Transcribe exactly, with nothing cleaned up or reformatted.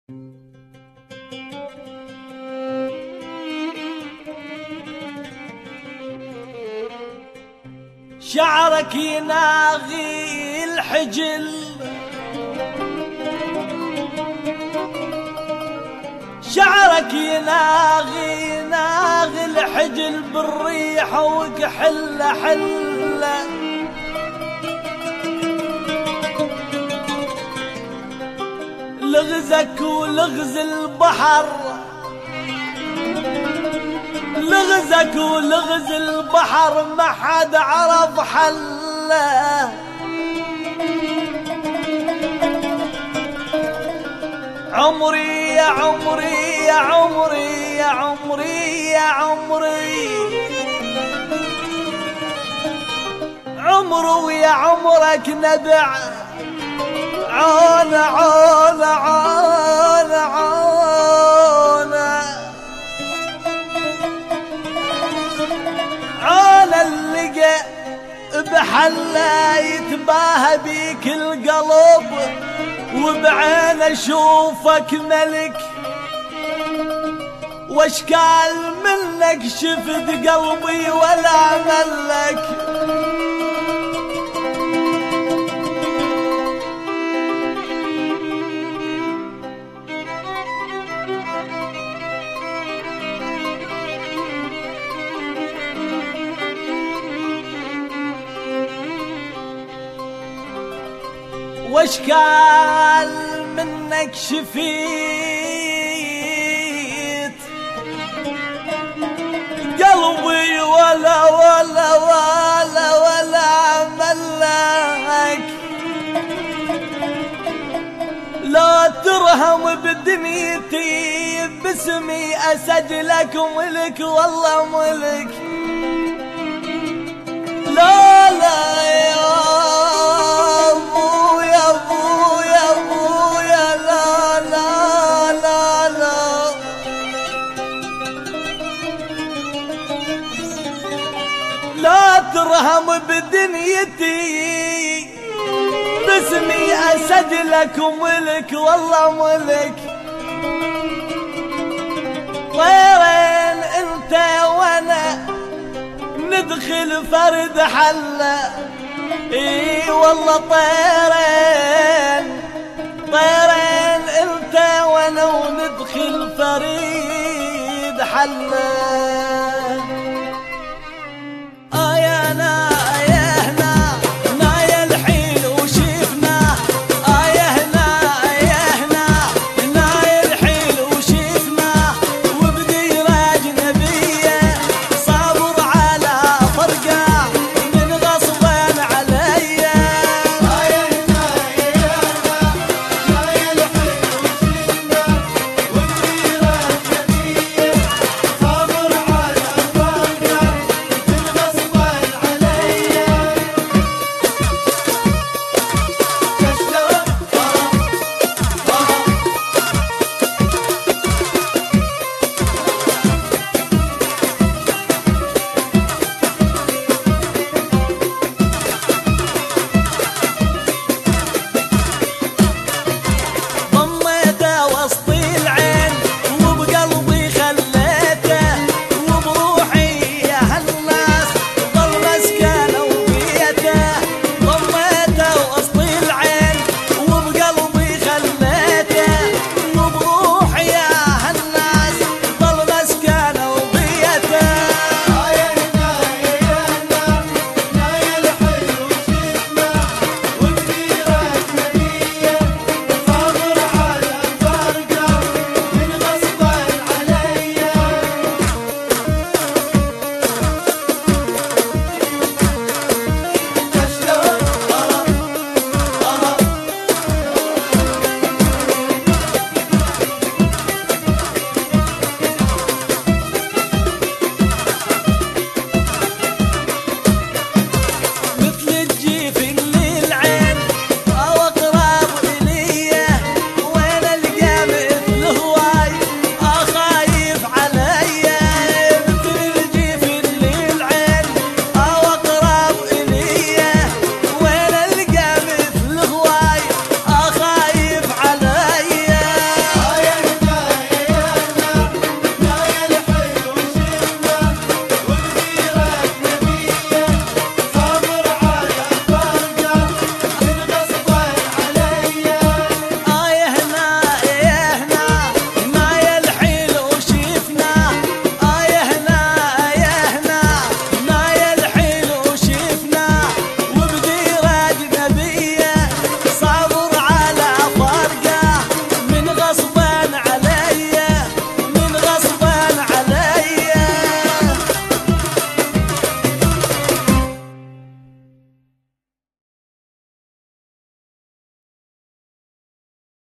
شعرك يناغي الحجل، شعرك يناغي يناغي الحجل بالريح وكحله حله، لغزك ولغز البحر، لغزك ولغز البحر ما حد عرف حله. عمري يا عمري يا عمري يا عمري يا عمري، عمري ويا عمرك نبع، عون عون عون عون عون اللقى بحله يتباهى بيك القلب، وبعين اشوفك ملك، واشكال منك شفت قلبي ولا ملك. واشكال منك شفيت قلبي ولا ولا ولا ولا ملك. لا ترهم بدنيتي باسمي اسجلك ملك والله ملك. لا لا يا ترهم بدنيتي باسمي أسد لك ملك والله ملك. طيرين انت وانا ندخل فرد حله، اي والله طيرين طيرين انت وانا وندخل فريد حله.